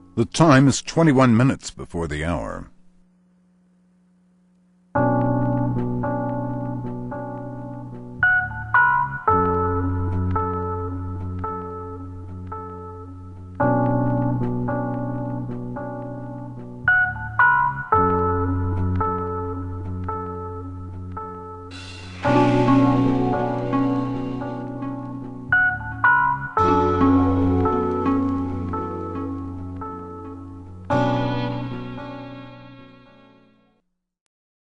The time is 21 minutes before the hour.